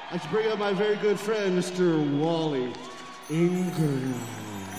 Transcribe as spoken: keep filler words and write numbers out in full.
I should bring up my very good friend, Mister Wally Ingram.